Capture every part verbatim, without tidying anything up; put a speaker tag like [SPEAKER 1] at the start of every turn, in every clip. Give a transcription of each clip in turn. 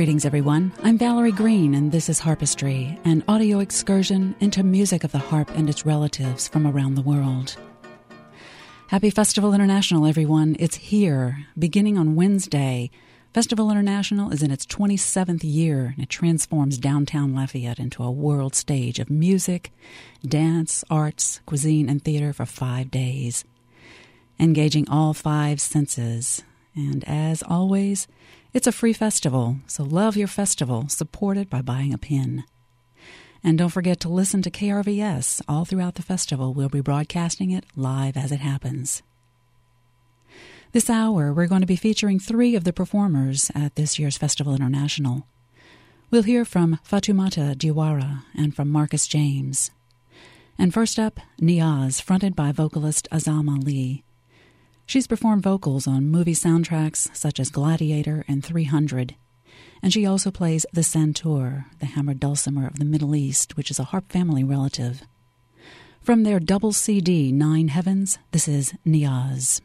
[SPEAKER 1] Greetings, everyone. I'm Valerie Green, and this is Harpistry, an audio excursion into music of the harp and its relatives from around the world. Happy Festival International, everyone. It's here, beginning on Wednesday. Festival International is in its twenty-seventh year, and it transforms downtown Lafayette into a world stage of music, dance, arts, cuisine, and theater for five days, engaging all five senses. And as always, it's a free festival, so love your festival, support it by buying a pin. And don't forget to listen to K R V S all throughout the festival. We'll be broadcasting it live as it happens. This hour, we're going to be featuring three of the performers at this year's Festival International. We'll hear from Fatoumata Diawara and from Marcus James. And first up, Niaz, fronted by vocalist Azam Ali. She's performed vocals on movie soundtracks such as Gladiator and three hundred, and she also plays the santur, the hammered dulcimer of the Middle East, which is a harp family relative. From their double C D, Nine Heavens, this is Niaz.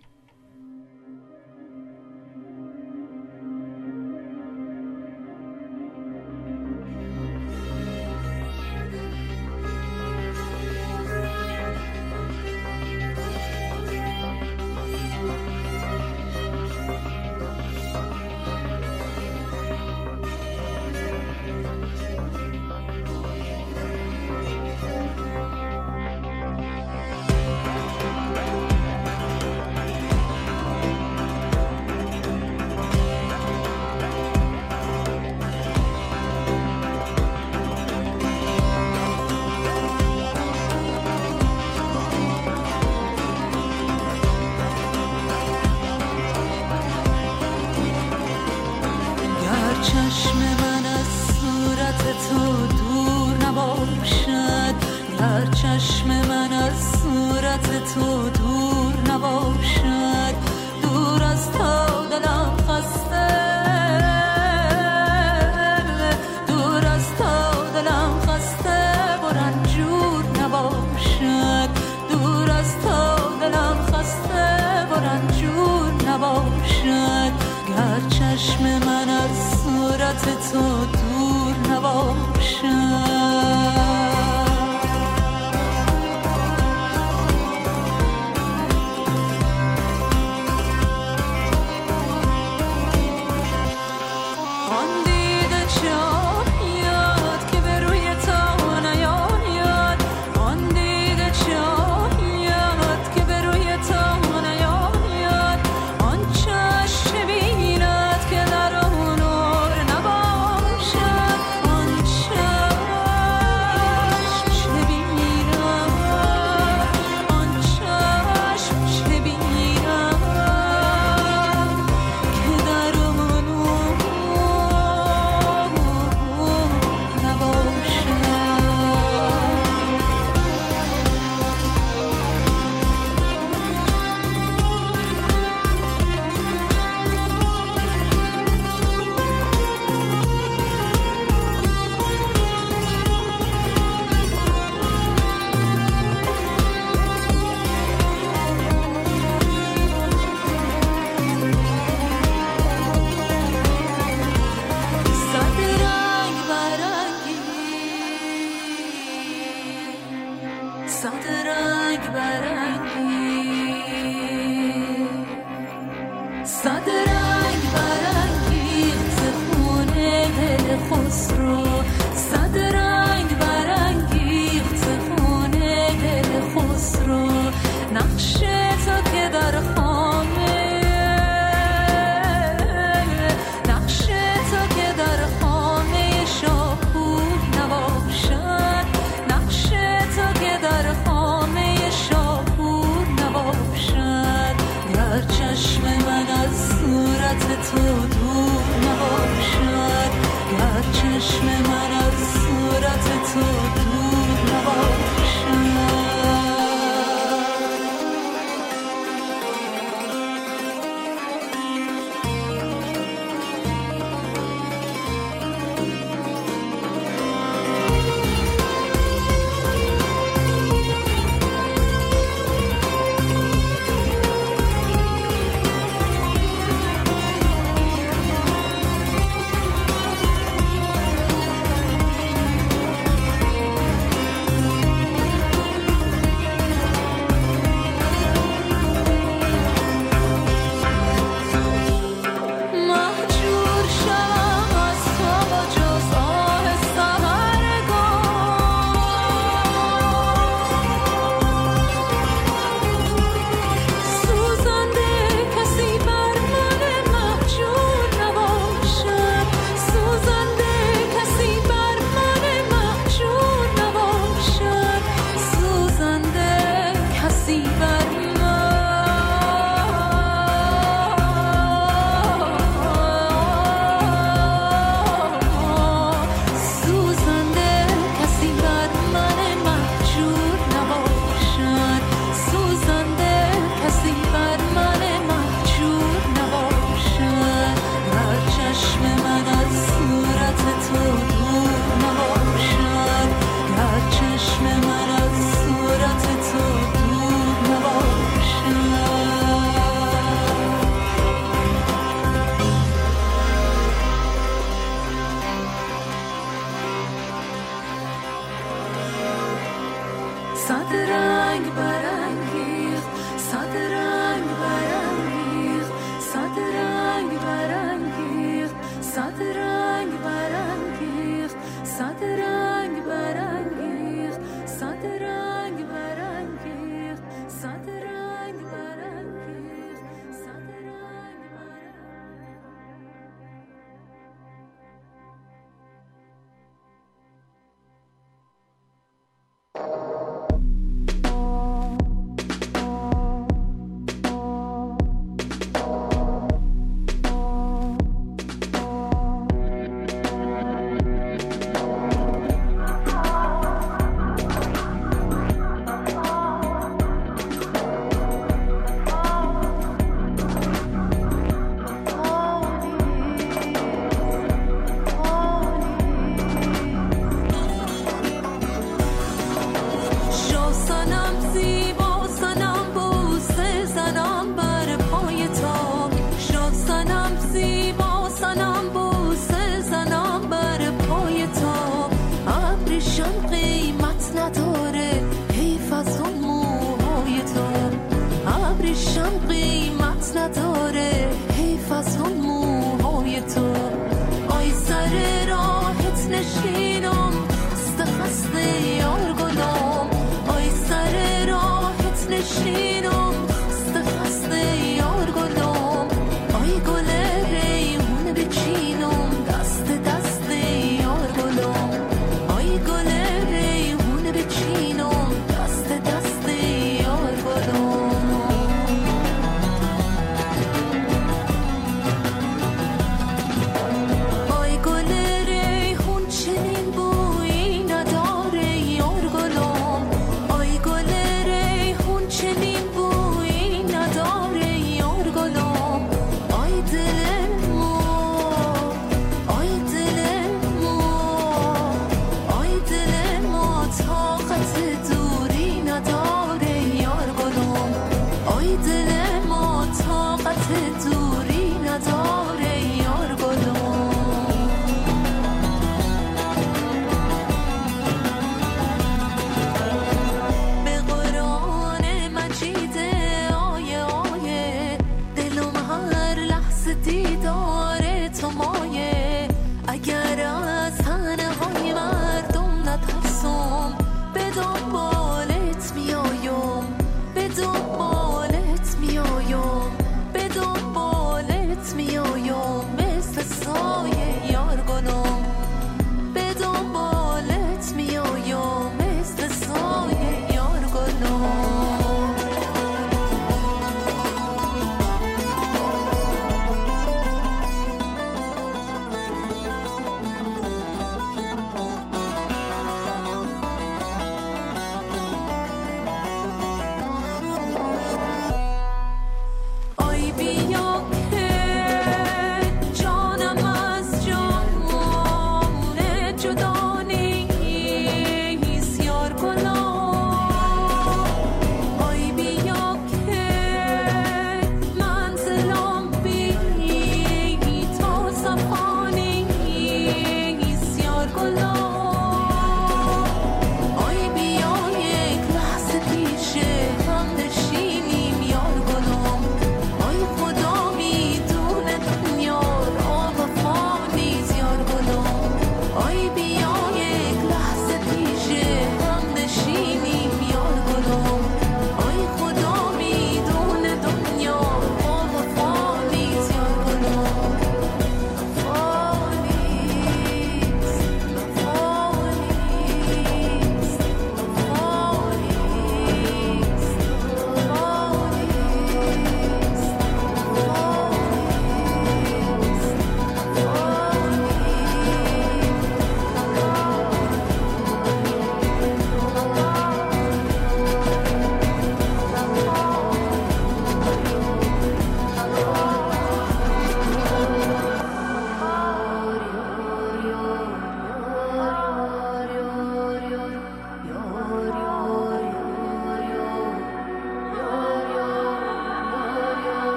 [SPEAKER 2] صد رنگ برانگیخت صد رنگ برانگیخت صد رنگ برانگیخت صد رنگ برانگیخت صد رنگ برانگیخت صد رنگ برانگیخت صد رنگ برانگیخت صد رنگ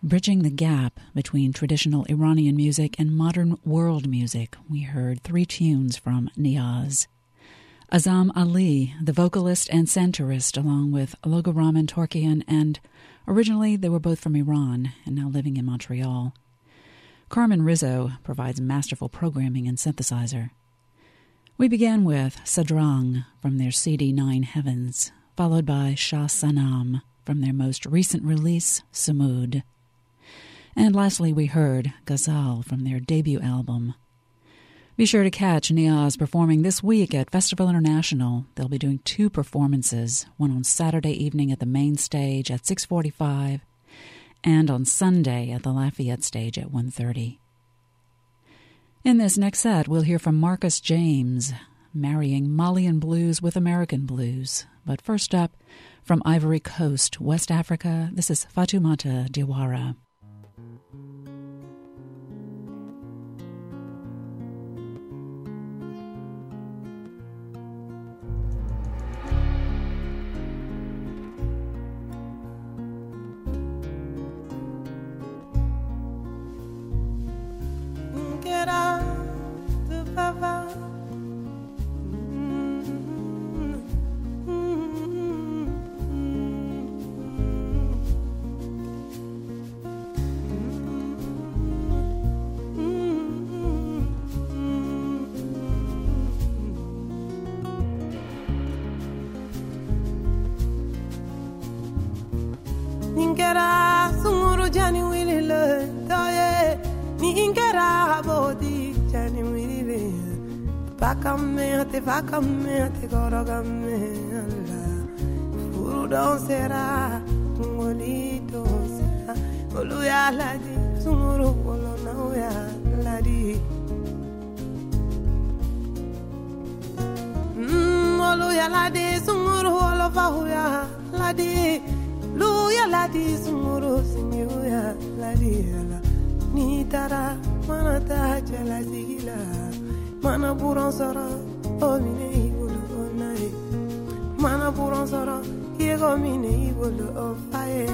[SPEAKER 1] Bridging the gap between traditional Iranian music and modern world music, we heard three tunes from Niaz. Azam Ali, the vocalist and centerist, along with Logoraman Torkian, and originally they were both from Iran and now living in Montreal. Carmen Rizzo provides masterful programming and synthesizer. We began with Sadrang from their C D Nine Heavens, followed by Shah Sanam from their most recent release, Samud. And lastly, we heard Ghazal from their debut album. Be sure to catch Niaz performing this week at Festival International. They'll be doing two performances, one on Saturday evening at the main stage at six forty-five and on Sunday at the Lafayette stage at one thirty. In this next set, we'll hear from Marcus James, marrying Malian blues with American blues. But first up, from Ivory Coast, West Africa, this is Fatoumata Diawara.
[SPEAKER 3] Te va camme te goro gamme alla furu don sera ngoli don sera olu ya ladi sumuru olo na ya ladi mm olu ya ladi sumuru olo fa ya ladi lu ya ladi sumuru sinyu ya ladi ala ni tara mana ta jala zigila mana buron sara oh mine ibolo onai mana buron sara yego mine ibolo oh faye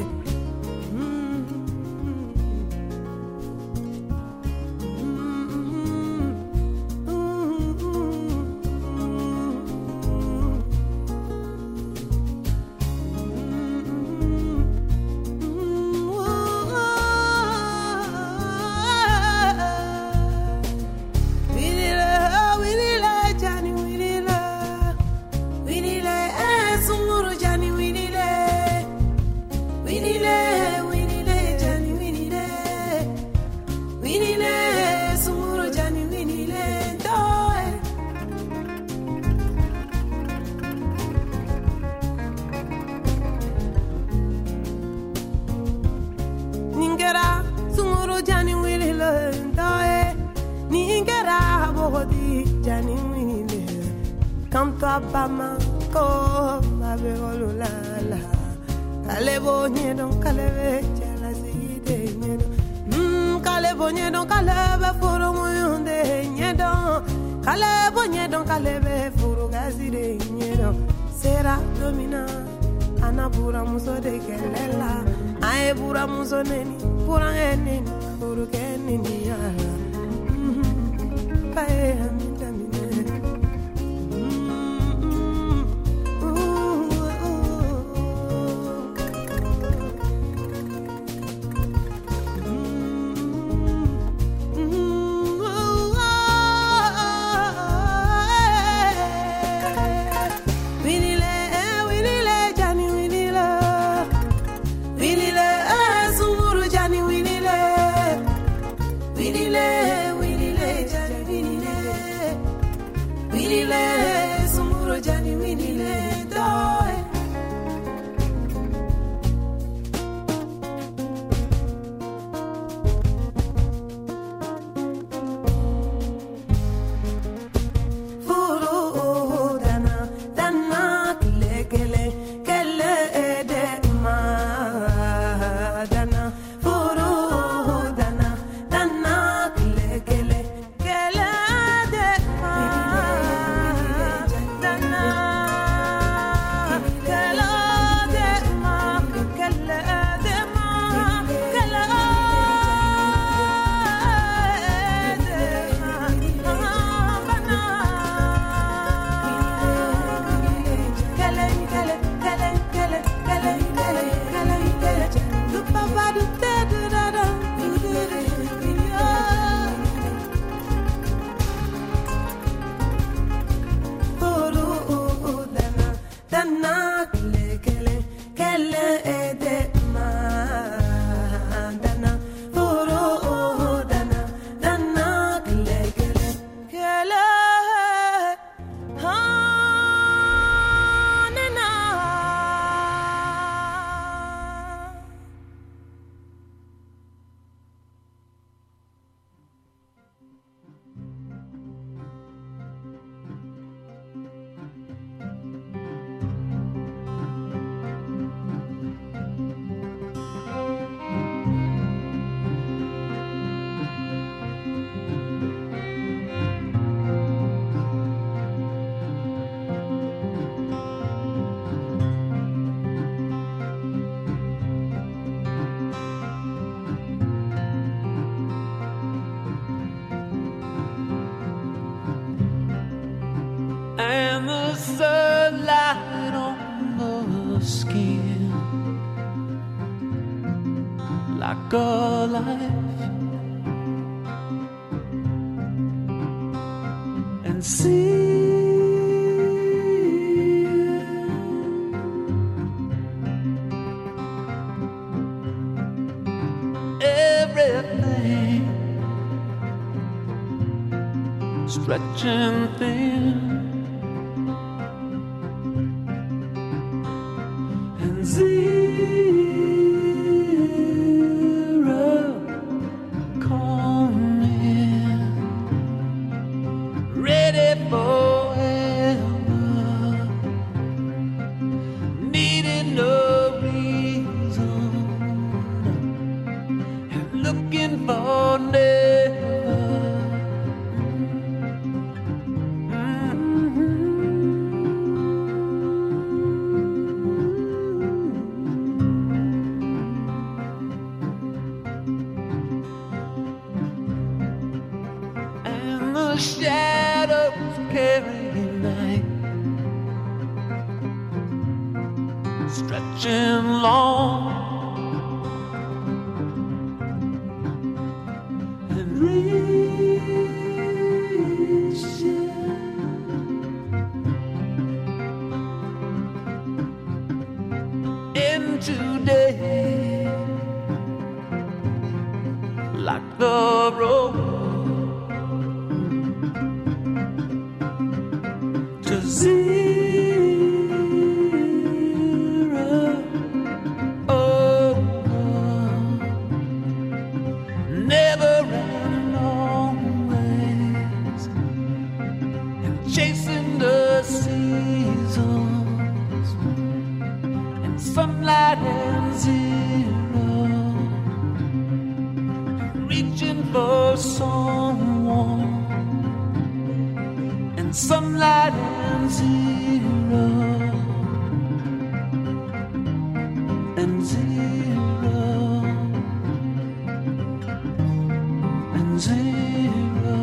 [SPEAKER 3] Canto a Bama, come ave olulala. Kalebo nyedon kalebe chala zide nyedon. Hmm, kalebo nyedon kalebe furu muyunde nyedon. Kalebo nyedon kalebe furu gazide nyedon. Sera domina, anabura muso de kelela. Ae bura muso neni, pura neni, furu kenini ya. Hmm, pae aminda mine.
[SPEAKER 4] skin like a life, and see everything stretching thin, and zero coming, ready forever, needing no reason, and looking for never. The shadows carry night, stretching long and reaching into day like the road to zero. Oh, never ran always, and chasing the seasons, and sunlight and zero, reaching for someone. Sunlight and zero, and zero, and zero.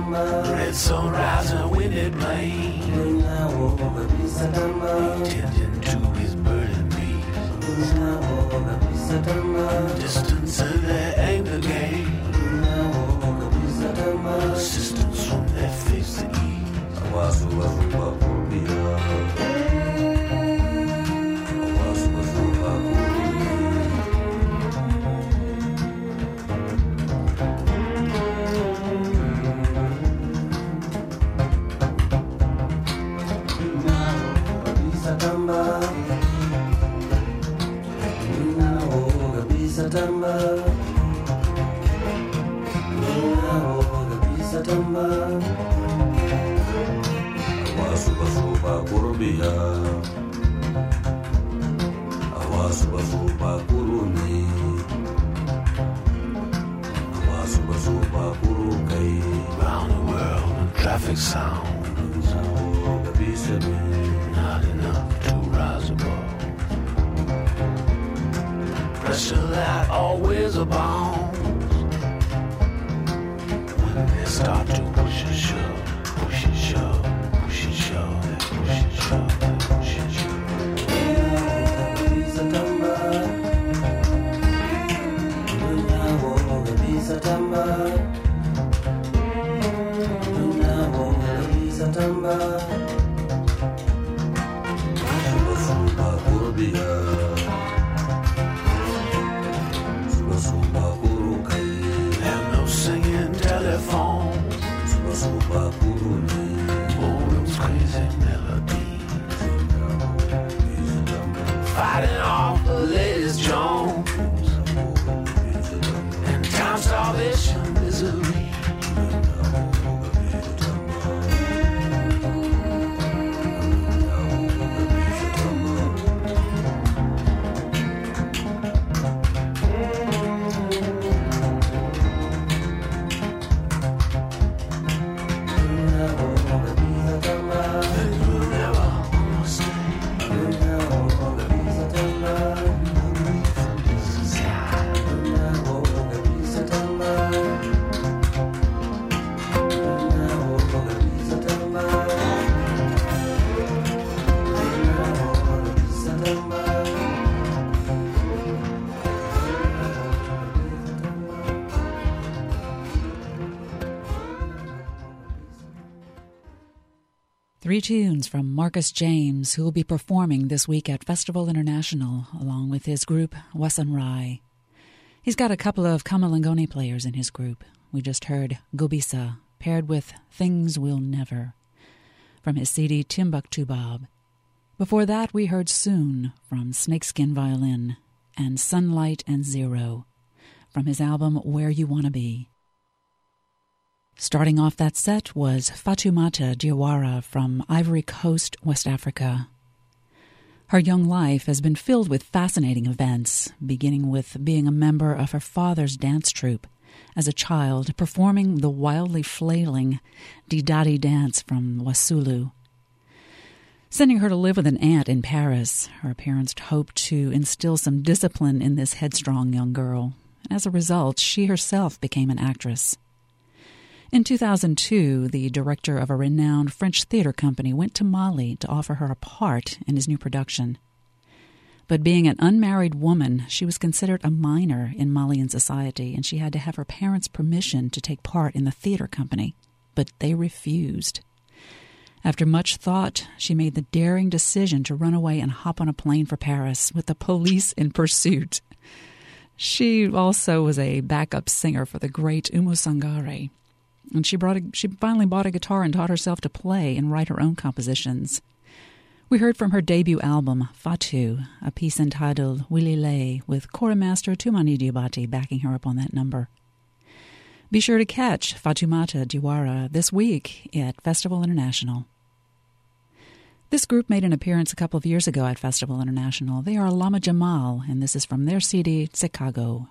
[SPEAKER 5] Red sunrise and winded plain, tending to his burden beast. Distance and their anger gain, assistance from their face to ease. Round the world in traffic sounds, not enough to rise above. Pressure that always abounds when they start to push and shove, push and shove, push and shove, they push and shove, they push and shove. Have no singing telephone, all those crazy melodies, fighting off the latest Jones and time starvation misery.
[SPEAKER 1] Three tunes from Marcus James, who will be performing this week at Festival International, along with his group, Wasan Rai. He's got a couple of Kamalangoni players in his group. We just heard Gobisa, paired with Things Will Never, from his C D Timbuktu Bob. Before that, we heard Soon, from Snakeskin Violin, and Sunlight and Zero, from his album Where You Wanna Be. Starting off that set was Fatoumata Diawara from Ivory Coast, West Africa. Her young life has been filled with fascinating events, beginning with being a member of her father's dance troupe as a child, performing the wildly flailing Didadi dance from Wasulu. Sending her to live with an aunt in Paris, her parents hoped to instill some discipline in this headstrong young girl. As a result, she herself became an actress. In two thousand two, the director of a renowned French theater company went to Mali to offer her a part in his new production. But being an unmarried woman, she was considered a minor in Malian society, and she had to have her parents' permission to take part in the theater company. But they refused. After much thought, she made the daring decision to run away and hop on a plane for Paris with the police in pursuit. She also was a backup singer for the great Oumou Sangaré. And she brought a, she finally bought a guitar and taught herself to play and write her own compositions. We heard from her debut album, Fatou, a piece entitled Wilile, with Kora Master Toumani Diabate backing her up on that number. Be sure to catch Fatoumata Diawara this week at Festival International. This group made an appearance a couple of years ago at Festival International. They are Lama Jamal, and this is from their C D, Chicago.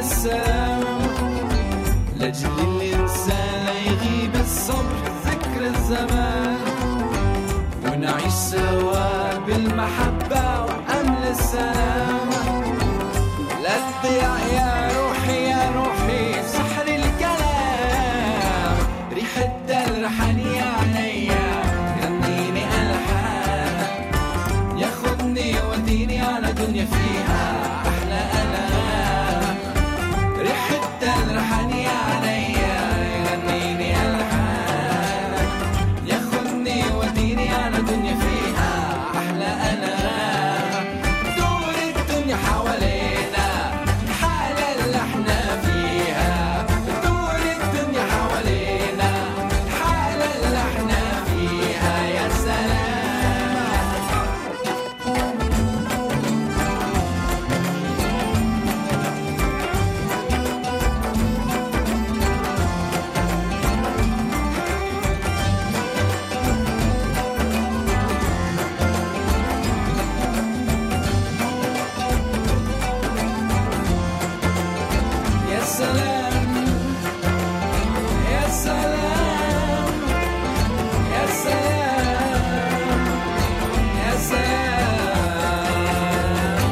[SPEAKER 6] السلام لأجل الإنسان لا يغيب الصبر ذكر الزمان ونعيش سوا بالمحبة وأمل السلام لا تضيع يا روحي يا روحي سحر الكلام ريح الدل رحني عليا غنيني ألحان ياخدني وديني على دنيا فيها أحلى ألام ريح الدل رحني عليا غنيني ألحان ياخدني وديني على دنيا فيها أحلى ألام دور الدنيا حوالينا الحالة اللي احنا فيها دور الدنيا حوالينا الحالة اللي احنا فيها يا سلام يا سلام يا سلام يا سلام يا سلام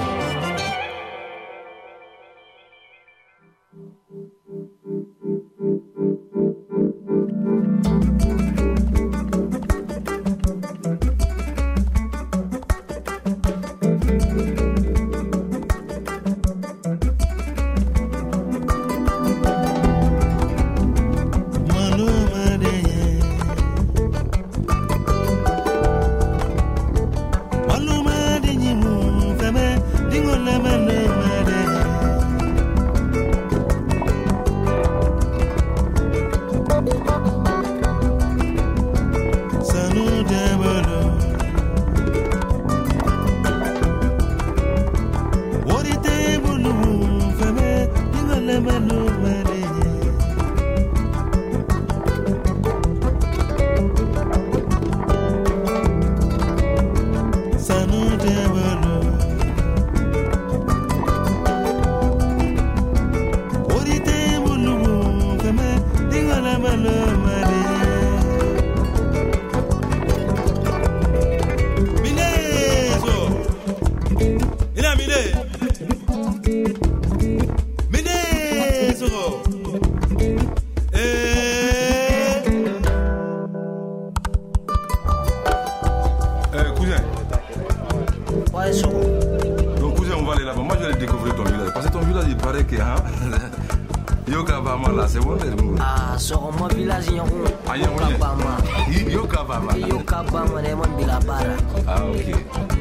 [SPEAKER 7] Eh, cousin.
[SPEAKER 8] Ouais, Soro.
[SPEAKER 7] Donc, cousin, on va aller là-bas. Moi, je vais aller découvrir ton village. Parce que ton village, il paraît que. Hein, Yokabama, là, c'est bon, c'est bon.
[SPEAKER 8] Ah, Soro, mon village, il y a un.
[SPEAKER 7] Ah, il y a un.
[SPEAKER 8] Yokabama.
[SPEAKER 7] Yokabama.
[SPEAKER 8] Yokabama, c'est mon bilabara.
[SPEAKER 7] Ah, ok.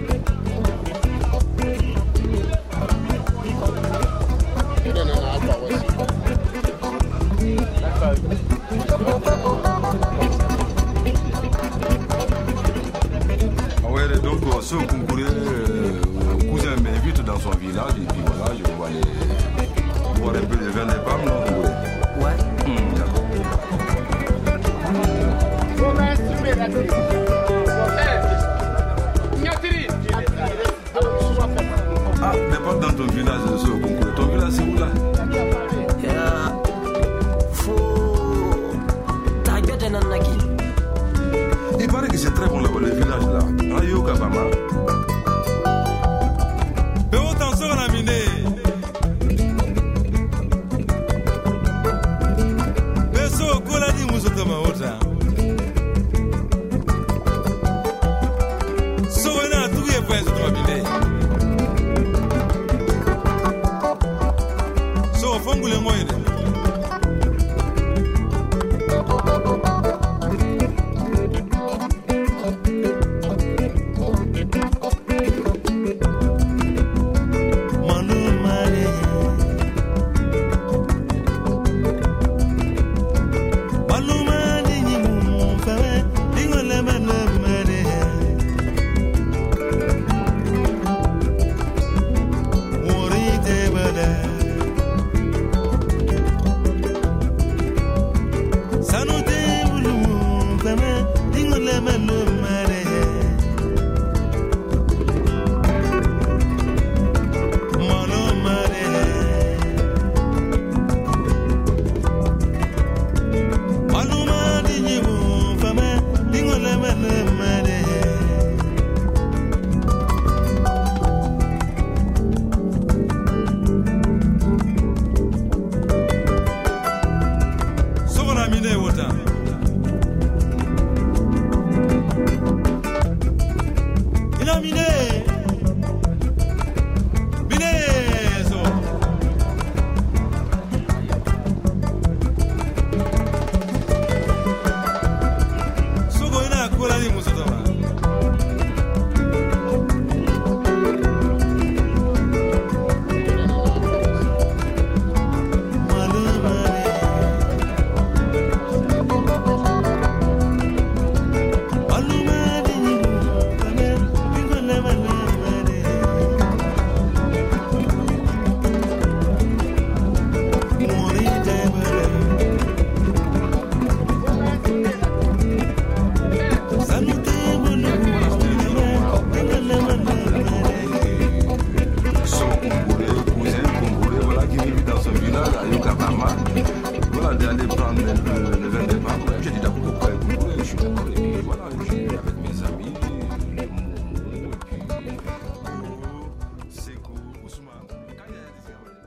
[SPEAKER 7] Ah ouais, donc, ce concours, euh, cousin m'invite dans son village, et puis voilà, je vais aller voir un peu les vins des pommes, non?
[SPEAKER 8] Ouais.
[SPEAKER 7] Hum, d'accord. Ah, mais pas dans ton village, ce concours. Ton village, c'est où là?
[SPEAKER 8] Yeah. Faut. T'as bien un naki.
[SPEAKER 7] Il paraît que c'est très bon là-bas, le village là. Ah, Yokabama. Mais autant ça, on a miné. Mais ça, on a dit, nous sommes en haut. So, on a tout les points, on a miné. So, on fait les moyens. vu dans son village, à Yokabama, voilà, d'aller prendre le, le vin de Bamba. J'ai dit d'accord, pourquoi écouter, je suis d'accord, et puis voilà, je suis avec mes amis, les Momo, et puis Seko, Ousmane. Quand il y a des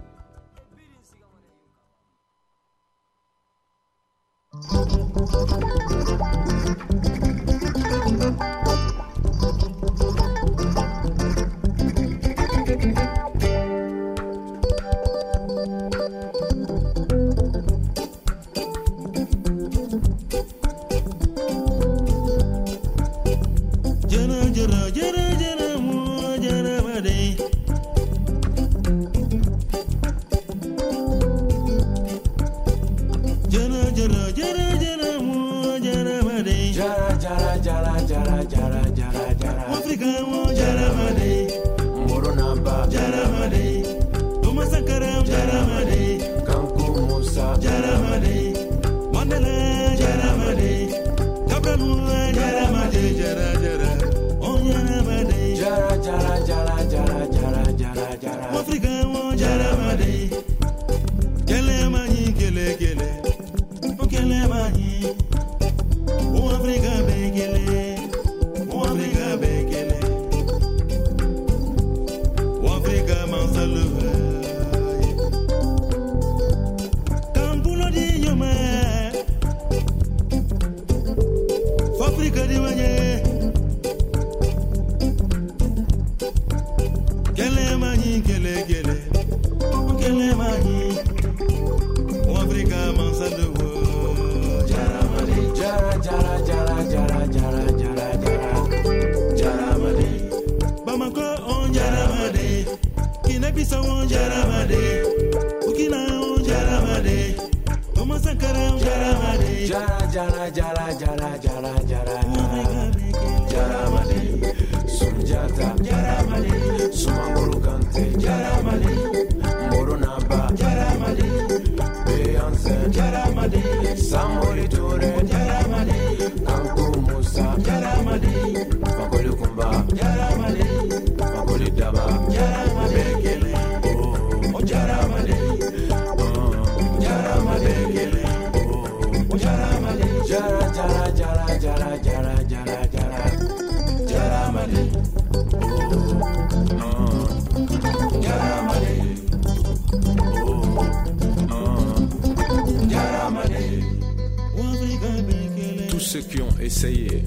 [SPEAKER 9] Tous ceux qui ont essayé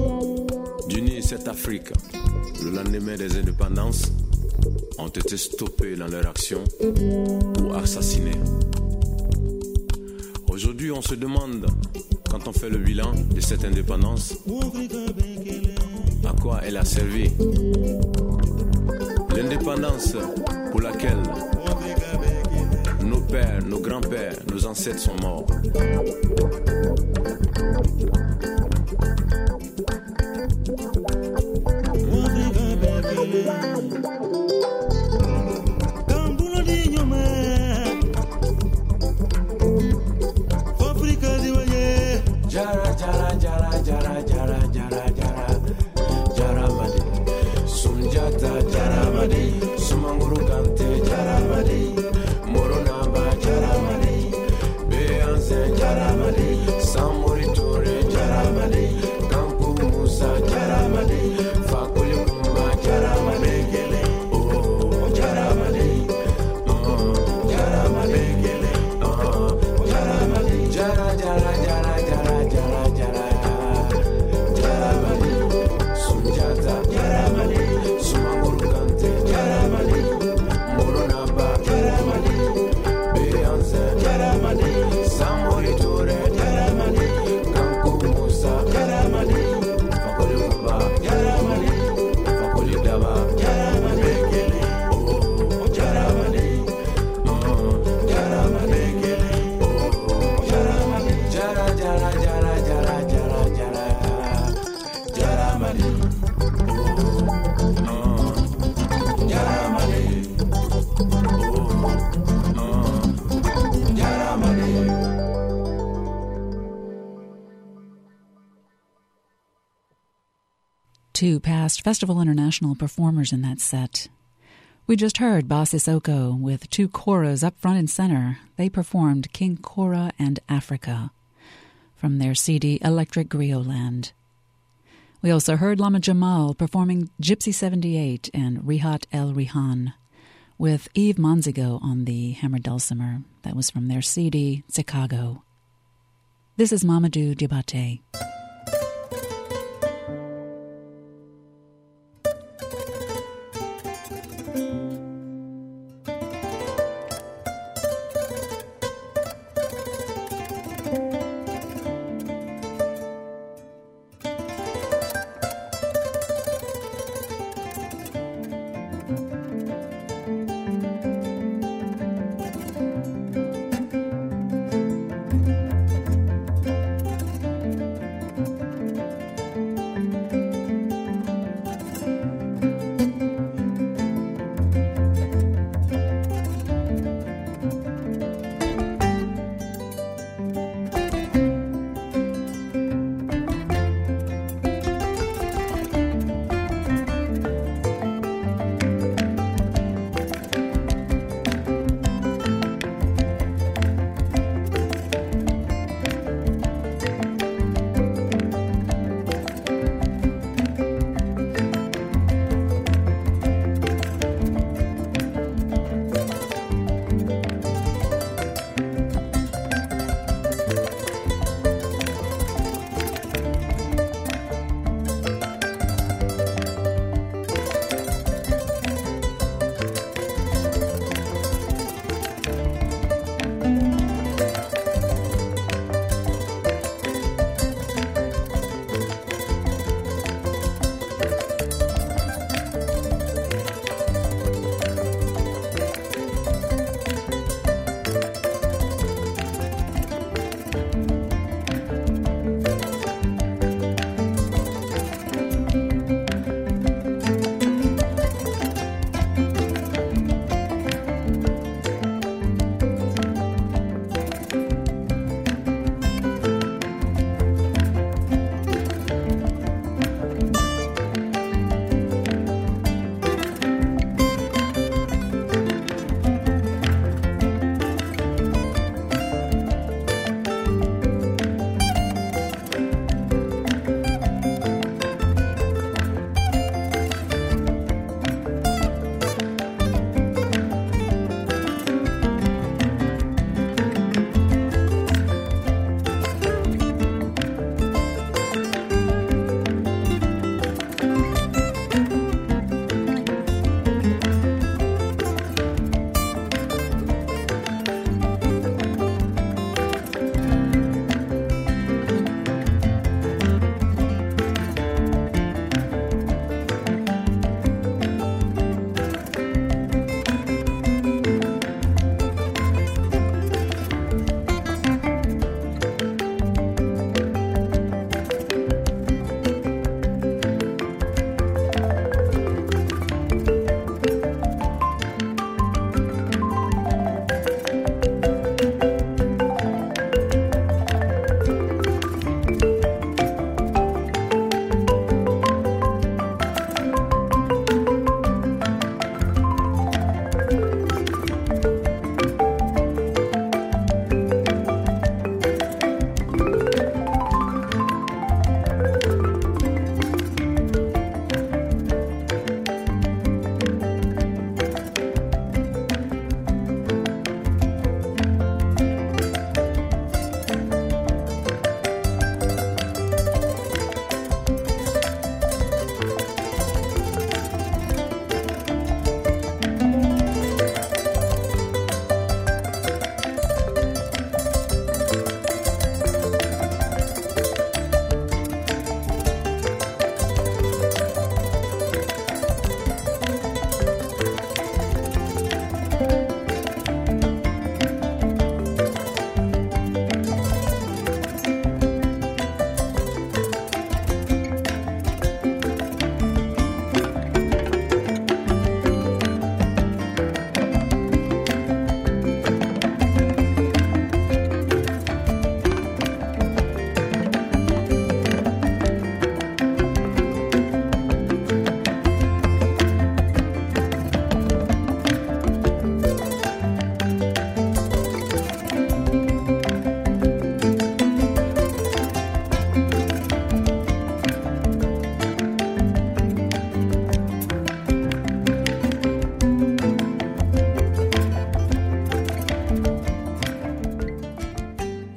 [SPEAKER 9] d'unir cette Afrique le lendemain des indépendances ont été stoppés dans leur action ou assassinés. Aujourd'hui, on se demande, quand on fait le bilan de cette indépendance, à quoi elle a servi. L'indépendance pour laquelle nos pères, nos grands-pères, nos ancêtres sont morts.
[SPEAKER 1] Two past Festival International performers in that set. We just heard Ba Sissoko with two koras up front and center. They performed King Kora and Africa from their C D Electric Grioland. We also heard Lama Jamal performing Gypsy seventy-eight and Rihat El Rihan with Eve Monzigo on the hammered dulcimer. That was from their C D Chicago. This is Mamadou Diabate.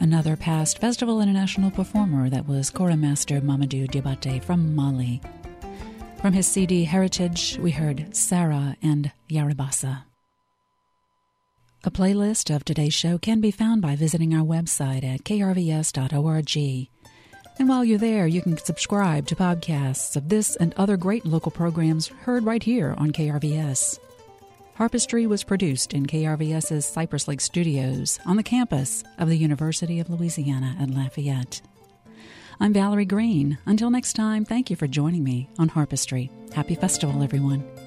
[SPEAKER 1] another past Festival International performer that was Kora Master Mamadou Diabate from Mali. From his C D Heritage, we heard Sarah and Yarabasa. A playlist of today's show can be found by visiting our website at k r v s dot org. And while you're there, you can subscribe to podcasts of this and other great local programs heard right here on K R V S. Harpistry was produced in KRVS's Cypress Lake Studios on the campus of the University of Louisiana at Lafayette. I'm Valerie Green. Until next time, thank you for joining me on Harpistry. Happy festival, everyone.